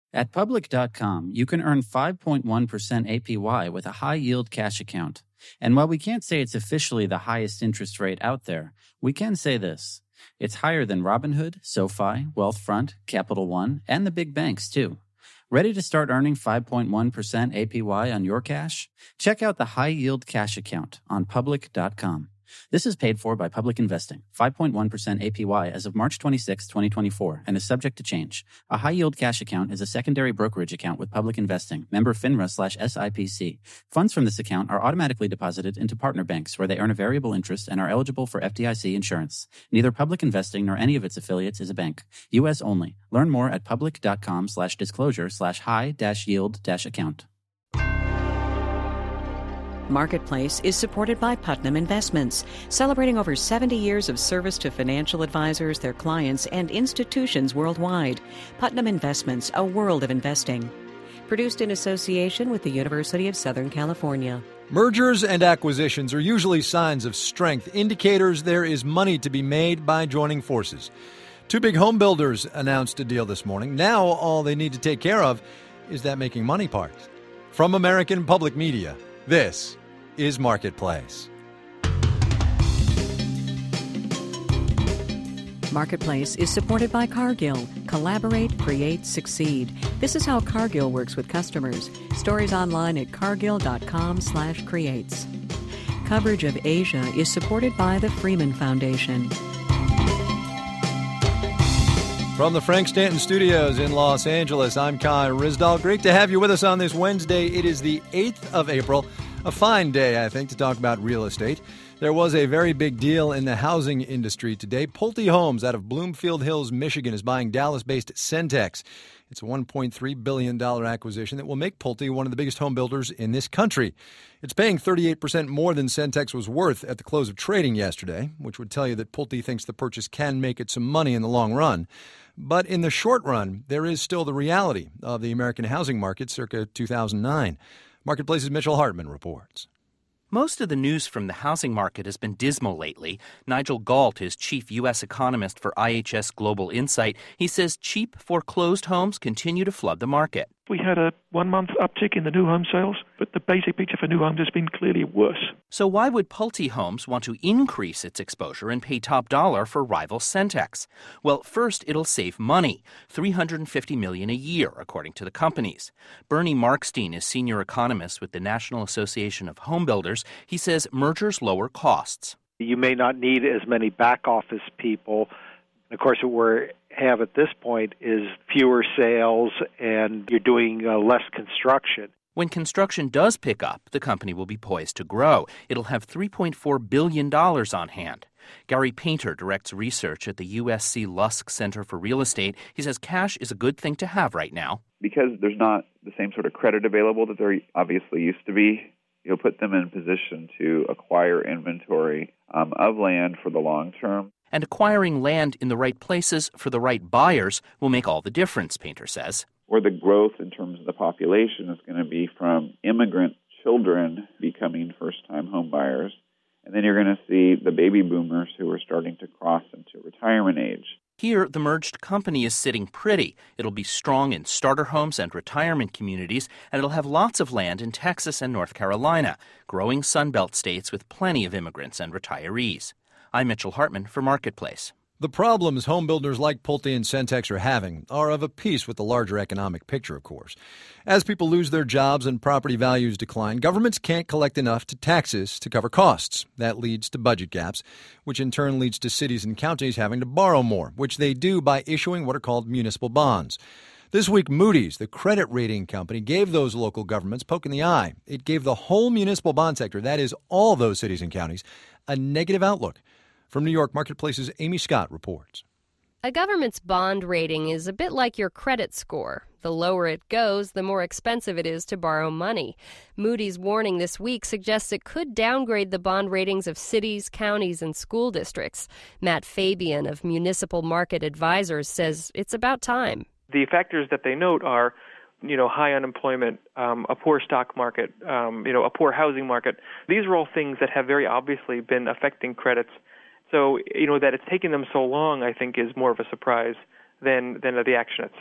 At Public.com, you can earn 5.1% APY with a high-yield cash account. And while we can't say it's officially the highest interest rate out there, we can say this. It's higher than Robinhood, SoFi, Wealthfront, Capital One, and the big banks, too. Ready to start earning 5.1% APY on your cash? Check out the high-yield cash account on Public.com. This is paid for by Public Investing, 5.1% APY as of March 26, 2024, and is subject to change. A high-yield cash account is a secondary brokerage account with Public Investing, member FINRA/SIPC. Funds from this account are automatically deposited into partner banks where they earn a variable interest and are eligible for FDIC insurance. Neither Public Investing nor any of its affiliates is a bank. U.S. only. Learn more at public.com/disclosure/high-yield-account. Marketplace is supported by Putnam Investments, celebrating over 70 years of service to financial advisors, their clients, and institutions worldwide. Putnam Investments, a world of investing. Produced in association with the University of Southern California. Mergers and acquisitions are usually signs of strength, indicators there is money to be made by joining forces. Two big home builders announced a deal this morning. Now all they need to take care of is that making money part. From American Public Media, this is Marketplace. Marketplace is supported by Cargill. Collaborate, create, succeed. This is how Cargill works with customers. Stories online at cargill.com/creates. Coverage of Asia is supported by the Freeman Foundation. From the Frank Stanton Studios in Los Angeles, I'm Kai Ryssdal. Great to have you with us on this Wednesday. It is the 8th of April. A fine day, I think, to talk about real estate. There was a very big deal in the housing industry today. Pulte Homes out of Bloomfield Hills, Michigan, is buying Dallas-based Centex. It's a $1.3 billion acquisition that will make Pulte one of the biggest home builders in this country. It's paying 38% more than Centex was worth at the close of trading yesterday, which would tell you that Pulte thinks the purchase can make it some money in the long run. But in the short run, there is still the reality of the American housing market circa 2009. Marketplace's Mitchell Hartman reports. Most of the news from the housing market has been dismal lately. Nigel Galt is chief U.S. economist for IHS Global Insight. He says cheap foreclosed homes continue to flood the market. We had a 1-month uptick in the new home sales, but the basic picture for new homes has been clearly worse. So why would Pulte Homes want to increase its exposure and pay top dollar for rival Centex? Well, first, it'll save money, $350 million a year, according to the companies. Bernie Markstein is senior economist with the National Association of Home Builders. He says mergers lower costs. You may not need as many back office people. Of course, what we have at this point is fewer sales, and you're doing less construction. When construction does pick up, the company will be poised to grow. It'll have $3.4 billion on hand. Gary Painter directs research at the USC Lusk Center for Real Estate. He says cash is a good thing to have right now. Because there's not the same sort of credit available that there obviously used to be, you'll put them in position to acquire inventory of land for the long term. And acquiring land in the right places for the right buyers will make all the difference, Painter says. Where the growth in terms of the population is going to be from immigrant children becoming first-time home buyers. And then you're going to see the baby boomers who are starting to cross into retirement age. Here, the merged company is sitting pretty. It'll be strong in starter homes and retirement communities, and it'll have lots of land in Texas and North Carolina, growing Sunbelt states with plenty of immigrants and retirees. I'm Mitchell Hartman for Marketplace. The problems home builders like Pulte and Centex are having are of a piece with the larger economic picture, of course. As people lose their jobs and property values decline, governments can't collect enough to taxes to cover costs. That leads to budget gaps, which in turn leads to cities and counties having to borrow more, which they do by issuing what are called municipal bonds. This week, Moody's, the credit rating company, gave those local governments poke in the eye. It gave the whole municipal bond sector, that is all those cities and counties, a negative outlook. From New York, Marketplace's Amy Scott reports. A government's bond rating is a bit like your credit score. The lower it goes, the more expensive it is to borrow money. Moody's warning this week suggests it could downgrade the bond ratings of cities, counties, and school districts. Matt Fabian of Municipal Market Advisors says it's about time. The factors that they note are, high unemployment, a poor stock market, a poor housing market. These are all things that have very obviously been affecting credits. So, that it's taken them so long, I think, is more of a surprise than the action itself.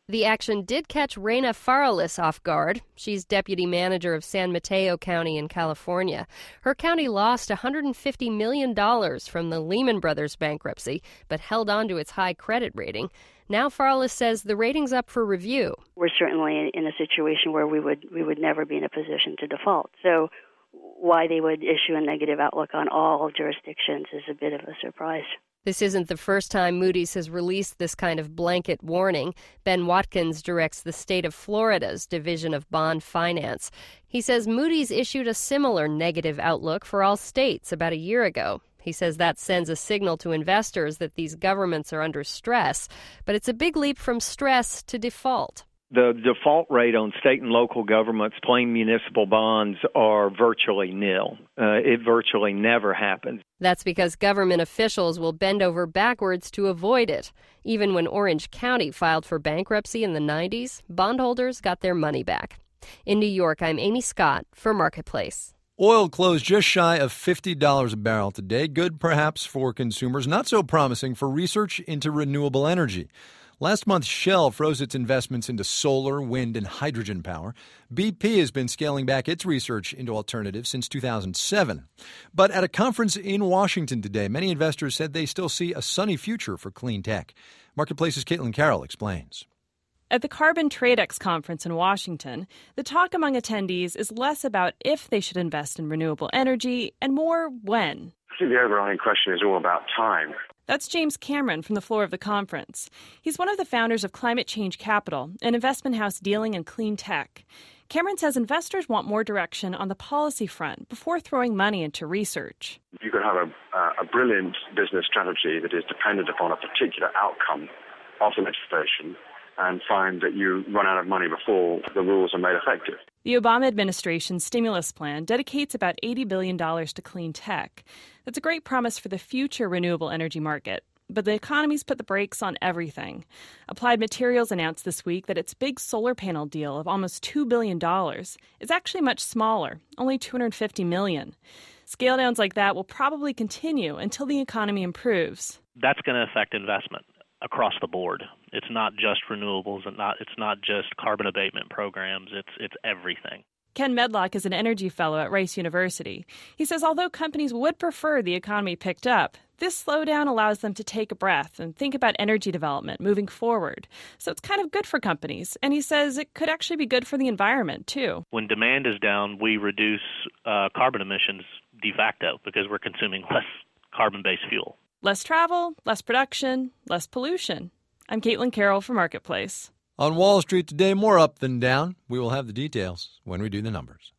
The action did catch Reina Faralis off guard. She's deputy manager of San Mateo County in California. Her county lost $150 million from the Lehman Brothers bankruptcy, but held on to its high credit rating. Now Faralis says the rating's up for review. We're certainly in a situation where we would never be in a position to default. So why they would issue a negative outlook on all jurisdictions is a bit of a surprise. This isn't the first time Moody's has released this kind of blanket warning. Ben Watkins directs the state of Florida's Division of Bond Finance. He says Moody's issued a similar negative outlook for all states about a year ago. He says that sends a signal to investors that these governments are under stress, but it's a big leap from stress to default. The default rate on state and local governments, plain municipal bonds, are virtually nil. It virtually never happens. That's because government officials will bend over backwards to avoid it. Even when Orange County filed for bankruptcy in the 90s, bondholders got their money back. In New York, I'm Amy Scott for Marketplace. Oil closed just shy of $50 a barrel today. Good, perhaps, for consumers. Not so promising for research into renewable energy. Last month, Shell froze its investments into solar, wind, and hydrogen power. BP has been scaling back its research into alternatives since 2007. But at a conference in Washington today, many investors said they still see a sunny future for clean tech. Marketplace's Caitlin Carroll explains. At the Carbon TradeX conference in Washington, the talk among attendees is less about if they should invest in renewable energy and more when. I think the overriding question is all about time. That's James Cameron from the floor of the conference. He's one of the founders of Climate Change Capital, an investment house dealing in clean tech. Cameron says investors want more direction on the policy front before throwing money into research. You could have a brilliant business strategy that is dependent upon a particular outcome of the legislation and find that you run out of money before the rules are made effective. The Obama administration's stimulus plan dedicates about $80 billion to clean tech. That's a great promise for the future renewable energy market. But the economy's put the brakes on everything. Applied Materials announced this week that its big solar panel deal of almost $2 billion is actually much smaller, only $250 million. Scale downs like that will probably continue until the economy improves. That's going to affect investment across the board. It's not just renewables, and it's not just carbon abatement programs. It's everything. Ken Medlock is an energy fellow at Rice University. He says although companies would prefer the economy picked up, this slowdown allows them to take a breath and think about energy development moving forward. So it's kind of good for companies. And he says it could actually be good for the environment, too. When demand is down, we reduce carbon emissions de facto because we're consuming less carbon-based fuel. Less travel, less production, less pollution. I'm Caitlin Carroll for Marketplace. On Wall Street today, more up than down. We will have the details when we do the numbers.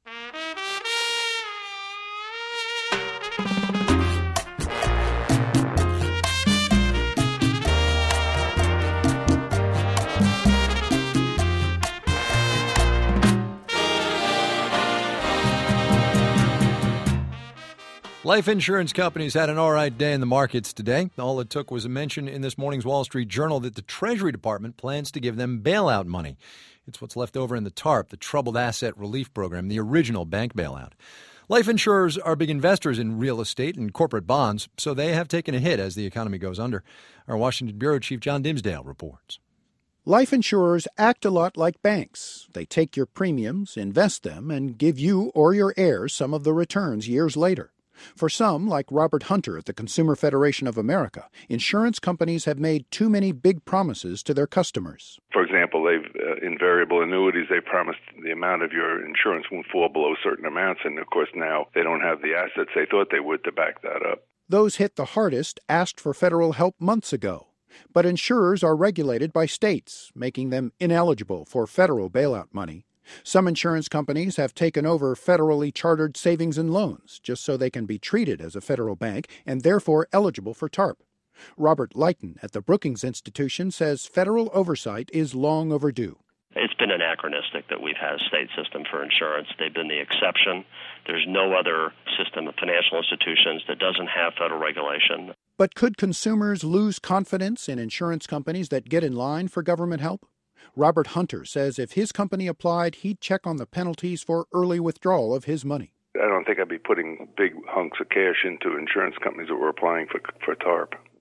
Life insurance companies had an all right day in the markets today. All it took was a mention in this morning's Wall Street Journal that the Treasury Department plans to give them bailout money. It's what's left over in the TARP, the Troubled Asset Relief Program, the original bank bailout. Life insurers are big investors in real estate and corporate bonds, so they have taken a hit as the economy goes under. Our Washington Bureau Chief John Dimsdale reports. Life insurers act a lot like banks. They take your premiums, invest them, and give you or your heirs some of the returns years later. For some, like Robert Hunter at the Consumer Federation of America, insurance companies have made too many big promises to their customers. For example, in variable annuities, they promised the amount of your insurance won't fall below certain amounts, and of course now they don't have the assets they thought they would to back that up. Those hit the hardest asked for federal help months ago. But insurers are regulated by states, making them ineligible for federal bailout money. Some insurance companies have taken over federally chartered savings and loans just so they can be treated as a federal bank and therefore eligible for TARP. Robert Lighton at the Brookings Institution says federal oversight is long overdue. It's been anachronistic that we've had a state system for insurance. They've been the exception. There's no other system of financial institutions that doesn't have federal regulation. But could consumers lose confidence in insurance companies that get in line for government help? Robert Hunter says if his company applied, he'd check on the penalties for early withdrawal of his money. I don't think I'd be putting big hunks of cash into insurance companies that were applying for TARP.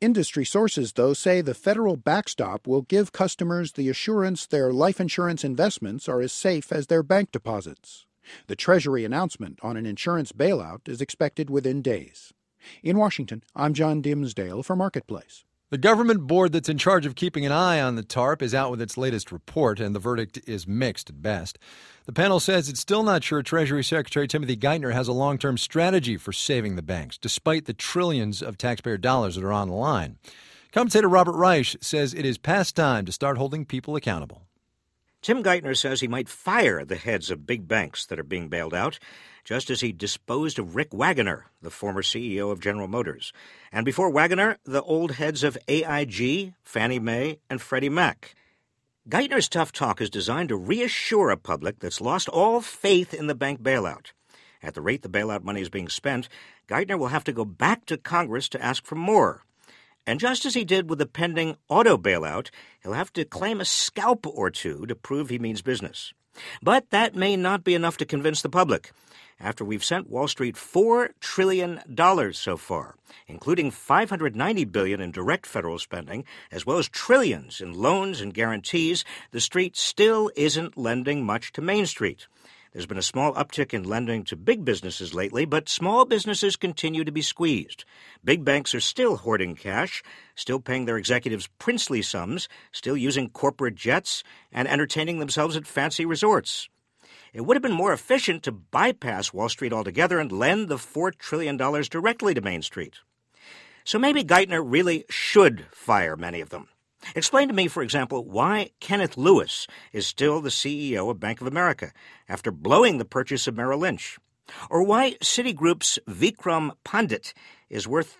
Industry sources, though, say the federal backstop will give customers the assurance their life insurance investments are as safe as their bank deposits. The Treasury announcement on an insurance bailout is expected within days. In Washington, I'm John Dimsdale for Marketplace. The government board that's in charge of keeping an eye on the TARP is out with its latest report, and the verdict is mixed at best. The panel says it's still not sure Treasury Secretary Timothy Geithner has a long-term strategy for saving the banks, despite the trillions of taxpayer dollars that are on the line. Commentator Robert Reich says it is past time to start holding people accountable. Tim Geithner says he might fire the heads of big banks that are being bailed out, just as he disposed of Rick Wagoner, the former CEO of General Motors. And before Wagoner, the old heads of AIG, Fannie Mae, and Freddie Mac. Geithner's tough talk is designed to reassure a public that's lost all faith in the bank bailout. At the rate the bailout money is being spent, Geithner will have to go back to Congress to ask for more. And just as he did with the pending auto bailout, he'll have to claim a scalp or two to prove he means business. But that may not be enough to convince the public. After we've sent Wall Street $4 trillion so far, including $590 billion in direct federal spending, as well as trillions in loans and guarantees, the street still isn't lending much to Main Street. There's been a small uptick in lending to big businesses lately, but small businesses continue to be squeezed. Big banks are still hoarding cash, still paying their executives princely sums, still using corporate jets, and entertaining themselves at fancy resorts. It would have been more efficient to bypass Wall Street altogether and lend the $4 trillion directly to Main Street. So maybe Geithner really should fire many of them. Explain to me, for example, why Kenneth Lewis is still the CEO of Bank of America after blowing the purchase of Merrill Lynch. Or why Citigroup's Vikram Pandit is worth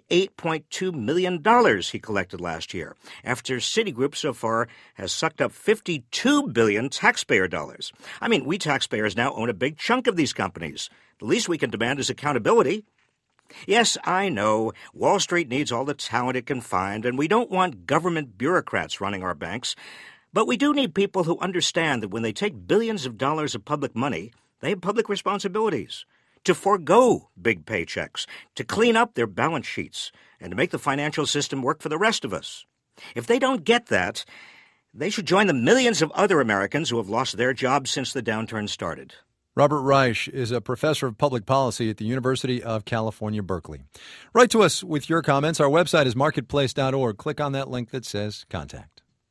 $38.2 million he collected last year, after Citigroup so far has sucked up $52 billion taxpayer dollars. I mean, we taxpayers now own a big chunk of these companies. The least we can demand is accountability. Yes, I know, Wall Street needs all the talent it can find, and we don't want government bureaucrats running our banks. But we do need people who understand that when they take billions of dollars of public money, they have public responsibilities. To forego big paychecks, to clean up their balance sheets, and to make the financial system work for the rest of us. If they don't get that, they should join the millions of other Americans who have lost their jobs since the downturn started. Robert Reich is a professor of public policy at the University of California, Berkeley. Write to us with your comments. Our website is marketplace.org. Click on that link that says Contact.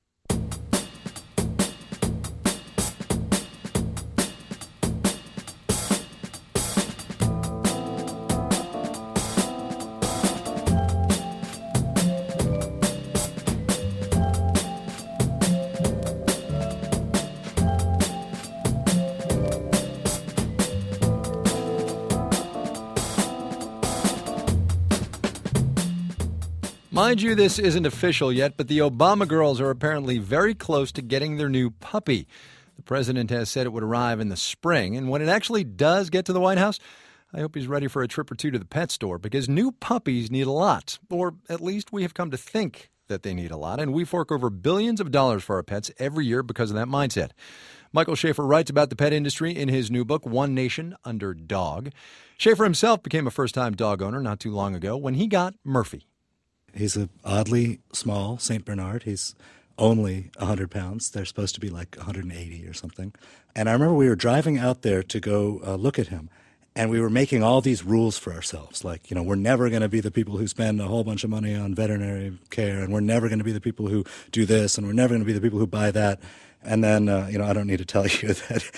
Mind you, this isn't official yet, but the Obama girls are apparently very close to getting their new puppy. The president has said it would arrive in the spring, and when it actually does get to the White House, I hope he's ready for a trip or two to the pet store, because new puppies need a lot, or at least we have come to think that they need a lot, and we fork over billions of dollars for our pets every year because of that mindset. Michael Schaefer writes about the pet industry in his new book, One Nation Under Dog. Schaefer himself became a first-time dog owner not too long ago when he got Murphy. He's an oddly small St. Bernard. He's only 100 pounds. They're supposed to be like 180 or something. And I remember we were driving out there to go look at him, and we were making all these rules for ourselves. Like, we're never going to be the people who spend a whole bunch of money on veterinary care, and we're never going to be the people who do this, and we're never going to be the people who buy that. And then, I don't need to tell you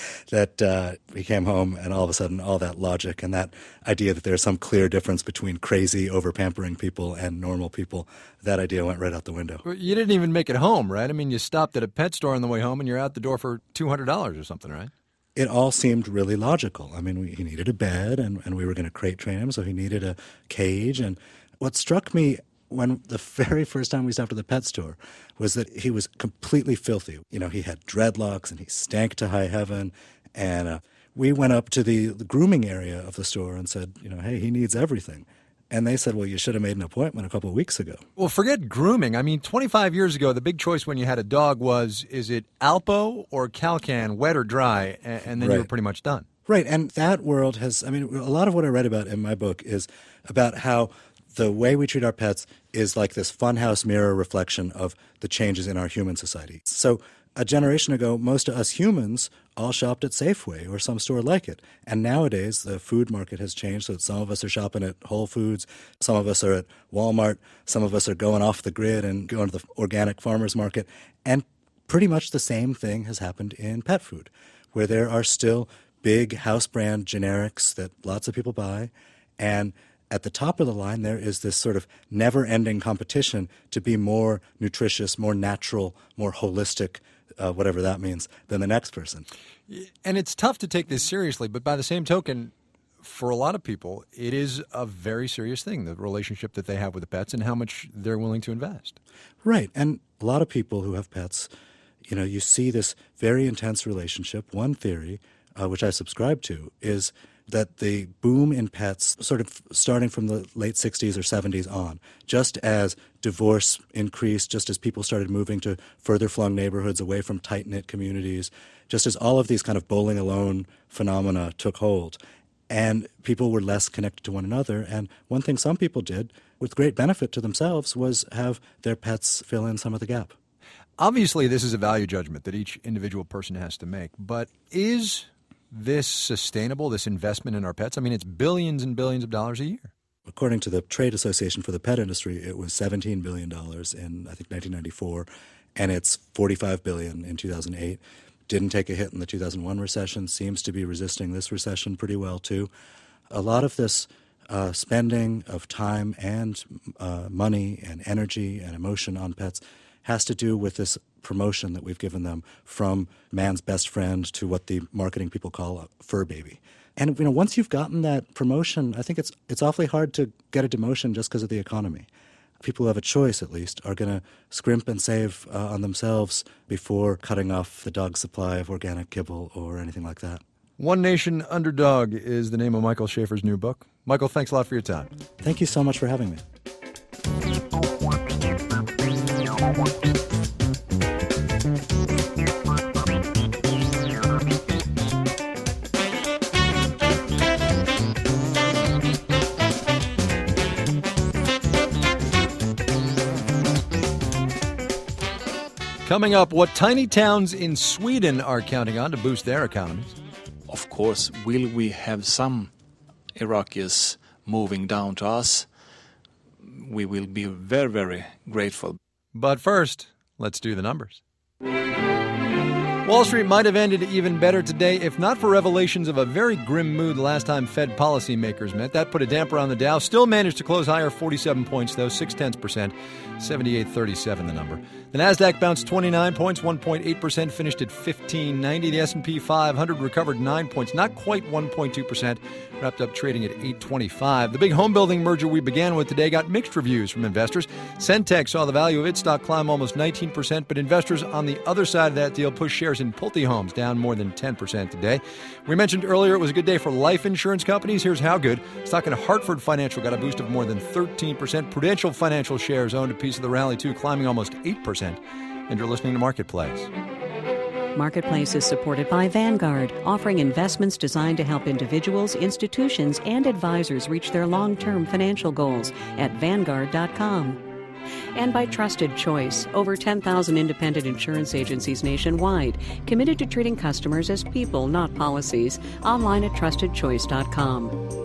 that he came home and all of a sudden all that logic and that idea that there's some clear difference between crazy over-pampering people and normal people, that idea went right out the window. You didn't even make it home, right? I mean, you stopped at a pet store on the way home and you're out the door for $200 or something, right? It all seemed really logical. I mean, he needed a bed and we were going to crate train him, so he needed a cage. And what struck me when the very first time we stopped at the pet store was that he was completely filthy. He had dreadlocks and he stank to high heaven. And we went up to the grooming area of the store and said, hey, he needs everything. And they said, well, you should have made an appointment a couple of weeks ago. Well, forget grooming. I mean, 25 years ago, the big choice when you had a dog was, is it Alpo or Calcan, wet or dry? And then you were pretty much done. Right. And that world has, a lot of what I read about in my book is about how the way we treat our pets is like this funhouse mirror reflection of the changes in our human society. So a generation ago, most of us humans all shopped at Safeway or some store like it. And nowadays, the food market has changed, so that some of us are shopping at Whole Foods, some of us are at Walmart, some of us are going off the grid and going to the organic farmers market. And pretty much the same thing has happened in pet food, where there are still big house brand generics that lots of people buy. And at the top of the line, there is this sort of never-ending competition to be more nutritious, more natural, more holistic, whatever that means, than the next person. And it's tough to take this seriously, but by the same token, for a lot of people, it is a very serious thing, the relationship that they have with the pets and how much they're willing to invest. Right. And a lot of people who have pets, you see this very intense relationship. One theory, which I subscribe to, is that the boom in pets, sort of starting from the late 60s or 70s on, just as divorce increased, just as people started moving to further flung neighborhoods away from tight-knit communities, just as all of these kind of bowling alone phenomena took hold, and people were less connected to one another. And one thing some people did, with great benefit to themselves, was have their pets fill in some of the gap. Obviously, this is a value judgment that each individual person has to make, but is this sustainable, this investment in our pets? I mean, it's billions and billions of dollars a year. According to the Trade Association for the Pet Industry, it was $17 billion in, I think, 1994, and it's $45 billion in 2008. Didn't take a hit in the 2001 recession, seems to be resisting this recession pretty well, too. A lot of this spending of time and money and energy and emotion on pets has to do with this promotion that we've given them, from man's best friend to what the marketing people call a fur baby. And once you've gotten that promotion, I think it's awfully hard to get a demotion just because of the economy. People who have a choice, at least, are going to scrimp and save on themselves before cutting off the dog's supply of organic kibble or anything like that. One Nation Underdog is the name of Michael Schaefer's new book. Michael, thanks a lot for your time. Thank you so much for having me. Coming up, what tiny towns in Sweden are counting on to boost their economies. Of course, will we have some Iraqis moving down to us? We will be very, very grateful. But first, let's do the numbers. Wall Street might have ended even better today if not for revelations of a very grim mood last time Fed policymakers met. That put a damper on the Dow. Still managed to close higher, 47 points, though, 0.6%, 78.37 the number. The Nasdaq bounced 29 points, 1.8%, finished at 1590. The S&P 500 recovered 9 points, not quite 1.2%, wrapped up trading at 825. The big home building merger we began with today got mixed reviews from investors. Centex saw the value of its stock climb almost 19%, but investors on the other side of that deal pushed shares in Pulte Homes down more than 10% today. We mentioned earlier it was a good day for life insurance companies. Here's how good. Stock in Hartford Financial got a boost of more than 13%. Prudential Financial shares owned a piece of the rally, too, climbing almost 8%. And you're listening to Marketplace. Marketplace is supported by Vanguard, offering investments designed to help individuals, institutions, and advisors reach their long-term financial goals at Vanguard.com. And by Trusted Choice, over 10,000 independent insurance agencies nationwide, committed to treating customers as people, not policies. Online at TrustedChoice.com.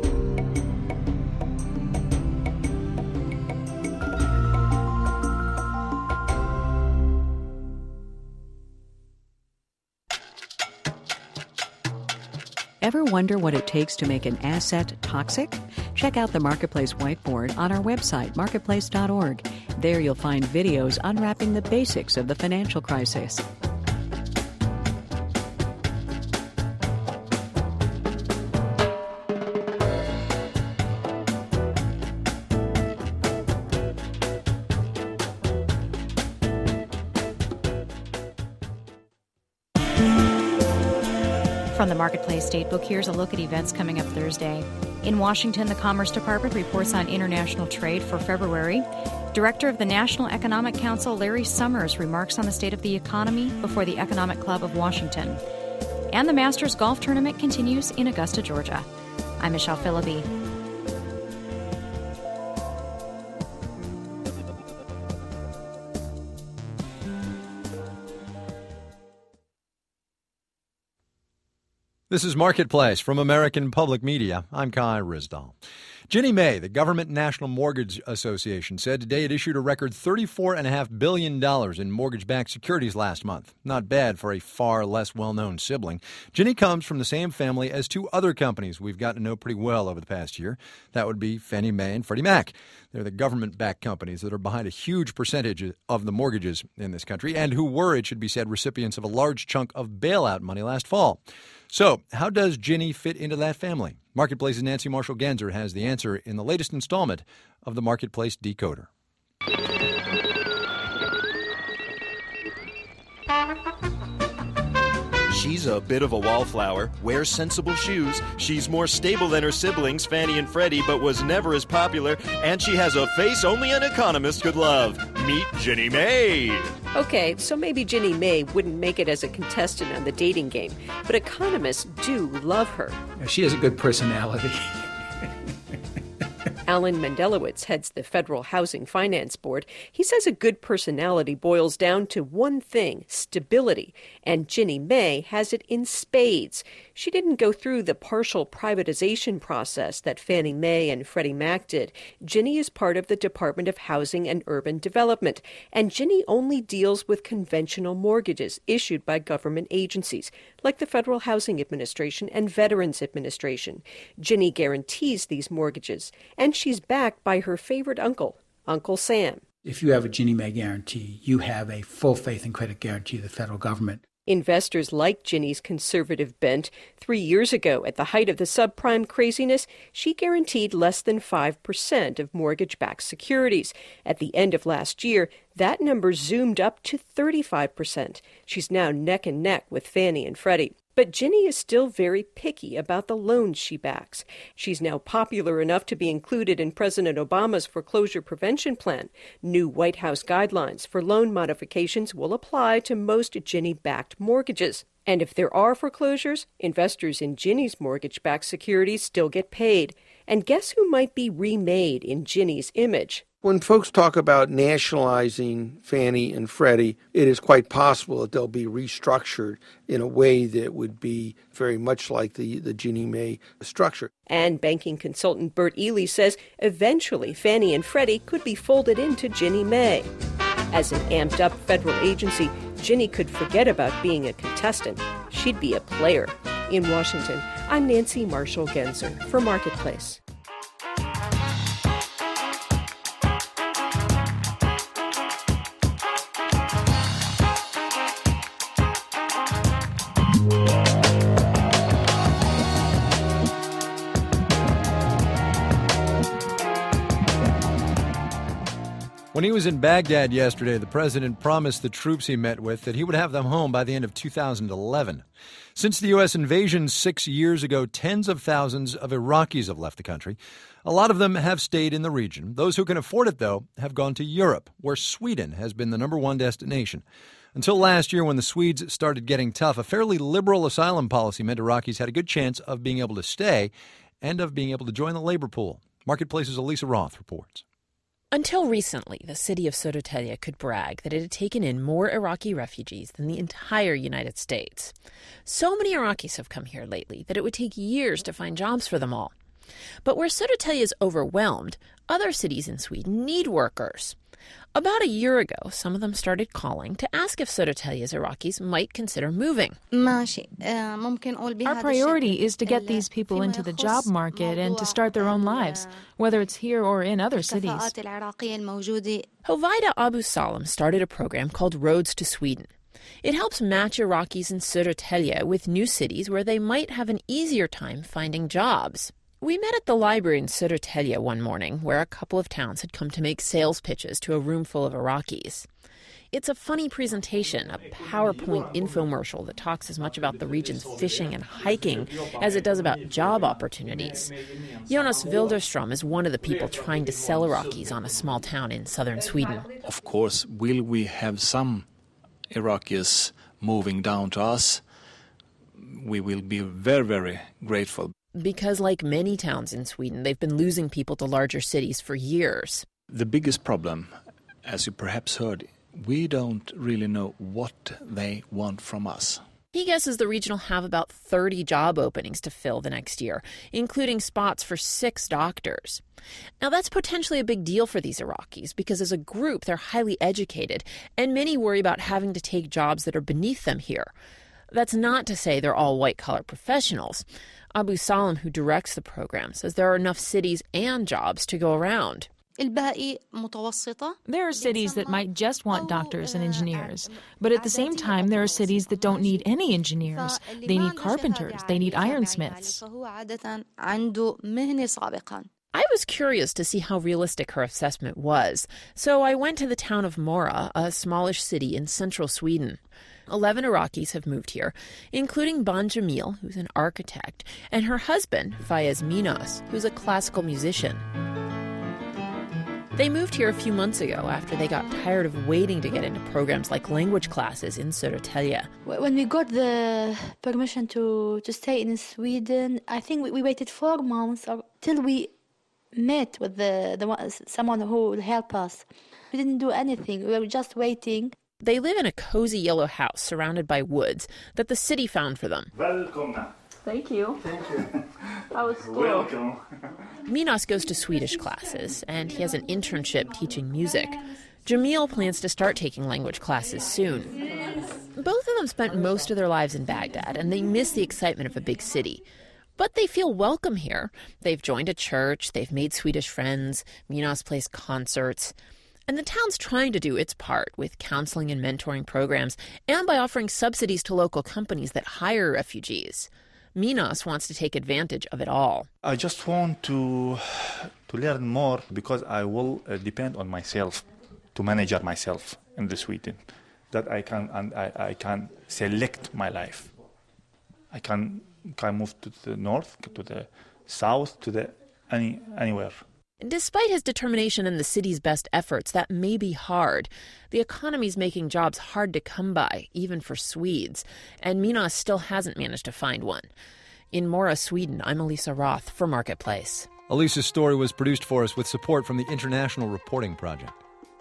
Ever wonder what it takes to make an asset toxic? Check out the Marketplace whiteboard on our website, marketplace.org. There you'll find videos unwrapping the basics of the financial crisis. From the Marketplace Datebook, here's a look at events coming up Thursday. In Washington, the Commerce Department reports on international trade for February. Director of the National Economic Council, Larry Summers, remarks on the state of the economy before the Economic Club of Washington. And the Masters Golf Tournament continues in Augusta, Georgia. I'm Michelle Phillippe. This is Marketplace from American Public Media. I'm Kai Ryssdal. Ginnie Mae, the Government National Mortgage Association, said today it issued a record $34.5 billion in mortgage-backed securities last month. Not bad for a far less well-known sibling. Ginnie comes from the same family as two other companies we've gotten to know pretty well over the past year. That would be Fannie Mae and Freddie Mac. They're the government-backed companies that are behind a huge percentage of the mortgages in this country and who were, it should be said, recipients of a large chunk of bailout money last fall. So, how does Ginnie fit into that family? Marketplace's Nancy Marshall-Genzer has the answer in the latest installment of the Marketplace Decoder. She's a bit of a wallflower, wears sensible shoes. She's more stable than her siblings, Fannie and Freddie, but was never as popular. And she has a face only an economist could love. Meet Ginnie Mae. Okay, so maybe Ginnie Mae wouldn't make it as a contestant on the dating game, but economists do love her. She has a good personality. Alan Mendelowitz heads the Federal Housing Finance Board. He says a good personality boils down to one thing, stability, and Ginnie Mae has it in spades. She didn't go through the partial privatization process that Fannie Mae and Freddie Mac did. Ginnie is part of the Department of Housing and Urban Development, and Ginnie only deals with conventional mortgages issued by government agencies, like the Federal Housing Administration and Veterans Administration. Ginnie guarantees these mortgages, and she's backed by her favorite uncle, Uncle Sam. If you have a Ginnie Mae guarantee, you have a full faith and credit guarantee of the federal government. Investors like Ginnie's conservative bent. 3 years ago, at the height of the subprime craziness, she guaranteed less than 5% of mortgage-backed securities. At the end of last year, that number zoomed up to 35%. She's now neck and neck with Fannie and Freddie. But Ginnie is still very picky about the loans she backs. She's now popular enough to be included in President Obama's foreclosure prevention plan. New White House guidelines for loan modifications will apply to most Ginnie-backed mortgages. And if there are foreclosures, investors in Ginnie's mortgage-backed securities still get paid. And guess who might be remade in Ginnie's image? When folks talk about nationalizing Fannie and Freddie, it is quite possible that they'll be restructured in a way that would be very much like the Ginnie Mae structure. And banking consultant Bert Ely says eventually Fannie and Freddie could be folded into Ginnie Mae. As an amped-up federal agency, Ginnie could forget about being a contestant. She'd be a player. In Washington, I'm Nancy Marshall-Genzer for Marketplace. When he was in Baghdad yesterday, the president promised the troops he met with that he would have them home by the end of 2011. Since the U.S. invasion 6 years ago, tens of thousands of Iraqis have left the country. A lot of them have stayed in the region. Those who can afford it, though, have gone to Europe, where Sweden has been the number one destination. Until last year, when the Swedes started getting tough, a fairly liberal asylum policy meant Iraqis had a good chance of being able to stay and of being able to join the labor pool. Marketplace's Elisa Roth reports. Until recently, the city of Sototelje could brag that it had taken in more Iraqi refugees than the entire United States. So many Iraqis have come here lately that it would take years to find jobs for them all. But where Sototelje is overwhelmed, other cities in Sweden need workers. About a year ago, some of them started calling to ask if Sototelje's Iraqis might consider moving. Our priority is to get these people into the job market and to start their own lives, whether it's here or in other cities. Hovaida Abu Salam started a program called Roads to Sweden. It helps match Iraqis in Sototelje with new cities where they might have an easier time finding jobs. We met at the library in Sototelje one morning, where a couple of towns had come to make sales pitches to a room full of Iraqis. It's a funny presentation, a PowerPoint infomercial that talks as much about the region's fishing and hiking as it does about job opportunities. Jonas Wilderstrom is one of the people trying to sell Iraqis on a small town in southern Sweden. Of course, will we have some Iraqis moving down to us? We will be very, very grateful. Because like many towns in Sweden, they've been losing people to larger cities for years. The biggest problem, as you perhaps heard, we don't really know what they want from us. He guesses the region will have about 30 job openings to fill the next year, including spots for 6 doctors. Now, that's potentially a big deal for these Iraqis because as a group, they're highly educated, and many worry about having to take jobs that are beneath them here. That's not to say they're all white-collar professionals. Abu Salam, who directs the program, says there are enough cities and jobs to go around. There are cities that might just want doctors and engineers, but at the same time, there are cities that don't need any engineers. They need carpenters, they need ironsmiths. I was curious to see how realistic her assessment was, so I went to the town of Mora, a smallish city in central Sweden. 11 Iraqis have moved here, including Ban Jamil, who's an architect, and her husband, Fayez Minas, who's a classical musician. They moved here a few months ago after they got tired of waiting to get into programs like language classes in Södertälje. When we got the permission to stay in Sweden, I think we waited 4 months till we met with someone who will help us. We didn't do anything. We were just waiting. They live in a cozy yellow house surrounded by woods that the city found for them. Welcome. Thank you. Thank you. That was cool. Welcome. Minas goes to Swedish classes, and he has an internship teaching music. Jamil plans to start taking language classes soon. Both of them spent most of their lives in Baghdad, and they miss the excitement of a big city. But they feel welcome here. They've joined a church, they've made Swedish friends, Minas plays concerts. And the town's trying to do its part with counseling and mentoring programs and by offering subsidies to local companies that hire refugees. Minas wants to take advantage of it all. I just want to learn more because I will depend on myself to manage myself in the Sweden. That I can select my life. I can move to the north, to the south, to anywhere. Despite his determination and the city's best efforts, that may be hard. The economy's making jobs hard to come by, even for Swedes, and Minas still hasn't managed to find one. In Mora, Sweden, I'm Elisa Roth for Marketplace. Elisa's story was produced for us with support from the International Reporting Project.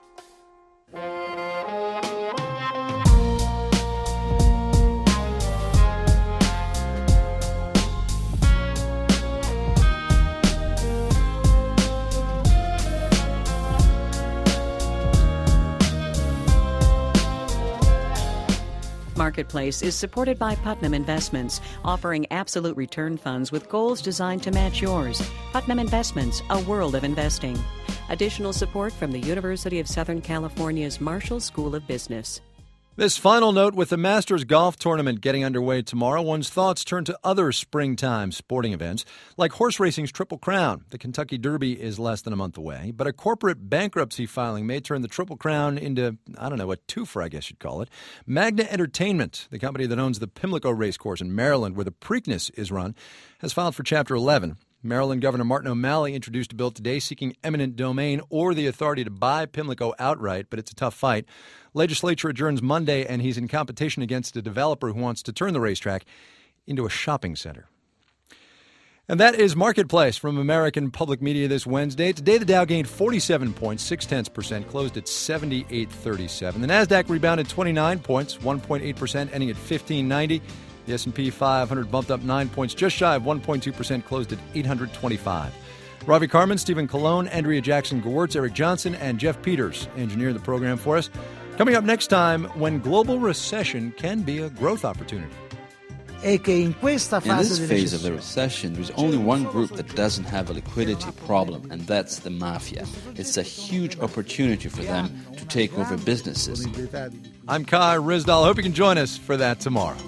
Marketplace is supported by Putnam Investments, offering absolute return funds with goals designed to match yours. Putnam Investments, a world of investing. Additional support from the University of Southern California's Marshall School of Business. This final note, with the Masters Golf Tournament getting underway tomorrow, one's thoughts turn to other springtime sporting events, like horse racing's Triple Crown. The Kentucky Derby is less than a month away, but a corporate bankruptcy filing may turn the Triple Crown into, a twofer, I guess you'd call it. Magna Entertainment, the company that owns the Pimlico Racecourse in Maryland, where the Preakness is run, has filed for Chapter 11. Maryland Governor Martin O'Malley introduced a bill today seeking eminent domain or the authority to buy Pimlico outright, but it's a tough fight. Legislature adjourns Monday, and he's in competition against a developer who wants to turn the racetrack into a shopping center. And that is Marketplace from American Public Media this Wednesday. Today, the Dow gained 47 points, 0.6%, closed at 78.37. The Nasdaq rebounded 29 points, 1.8%, ending at 1590. The S&P 500 bumped up 9 points, just shy of 1.2%, closed at 825. Ravi Carmen, Stephen Colon, Andrea Jackson-Gewirtz, Eric Johnson, and Jeff Peters engineered the program for us. Coming up next time, when global recession can be a growth opportunity. In this phase of the recession, there's only one group that doesn't have a liquidity problem, and that's the mafia. It's a huge opportunity for them to take over businesses. I'm Kai Ryssdal. Hope you can join us for that tomorrow.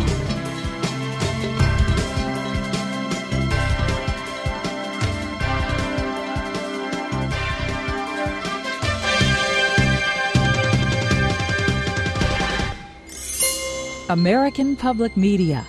American Public Media.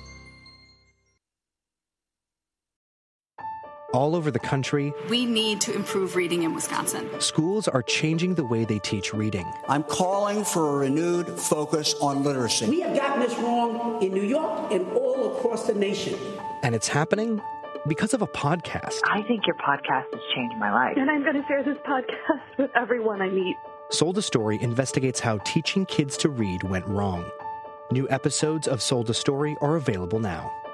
All over the country, we need to improve reading in Wisconsin. Schools are changing the way they teach reading. I'm calling for a renewed focus on literacy. We have gotten this wrong in New York and all across the nation. And it's happening because of a podcast. I think your podcast has changed my life. And I'm going to share this podcast with everyone I meet. Sold a Story investigates how teaching kids to read went wrong. New episodes of Sold a Story are available now.